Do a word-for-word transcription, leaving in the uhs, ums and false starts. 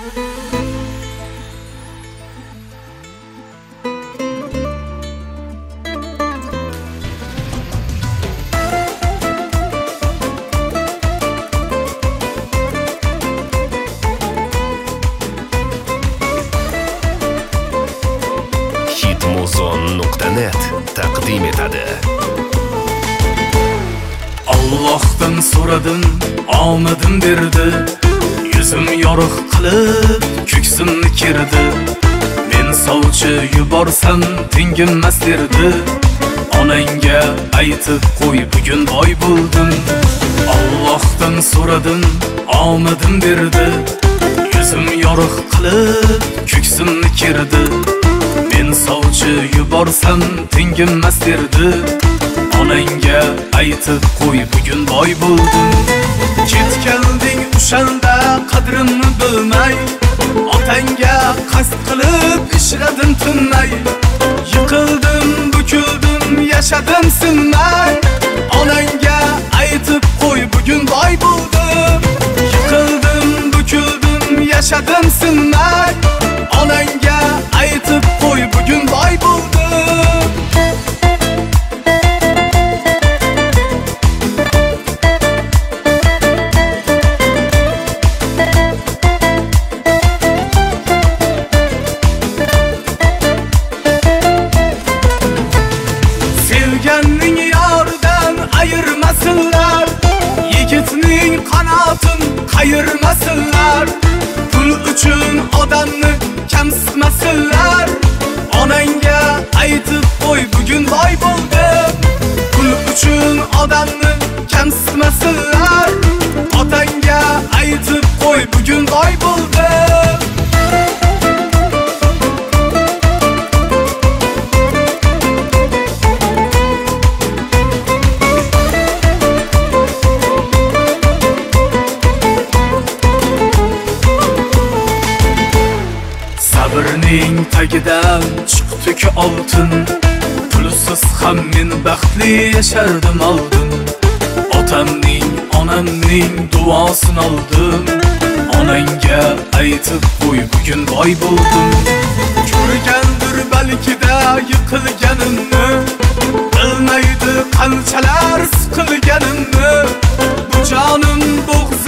hitmuzon nuqta net taqdim etadi. Allohdan so'radim, omadim berdi. Yuzim yorug' qilib, ko'ksimni kirdi. Men sovchi yuborsam tinginmas derdi. Onangga aytib qo'y, bugun boy bo'ldim. Allohdan so'radim, omadim berdi. Yuzim yorug' qilib, ko'ksimni kirdi. Men sovchi yuborsam tinginmas derdi. Onangga aytib qo'y, bugun boy bo'ldim. Ketganding o'shanda qadrimni bilmay, otangga qasd qilib ishladim tinmay. Yiqildim, bukildim, yashadim sinmay. Onangga aytib qo'y, bugun boy bo'ldim. Yiqildim, bukildim, yashadim sinmay. Onangga aytib qo'y, bugun boy bo'ldim. Sevganning yoridan ayirmasinlar, yigitning qanotin qayirmasinlar. Pul uchun odamni kamsitmasinlar. Onangga aytib qo'y, bugun boy bo'ldim. Pul uchun odamni kamsitmasinlar. Otangga aytib qo'y, bugun boy bo'ldim. Sabrning tagidan chiqdi oltin. Pulsiz ham men baxtli yashardim oldin. Otamning, onamning duosini oldim. Onangga aytib qo'y, bugun boy bo'ldim. Ko'rgandir balkida yiqilganimni, bilmaydi qanchalar siqilganimni. Bu jonim bo'g'zi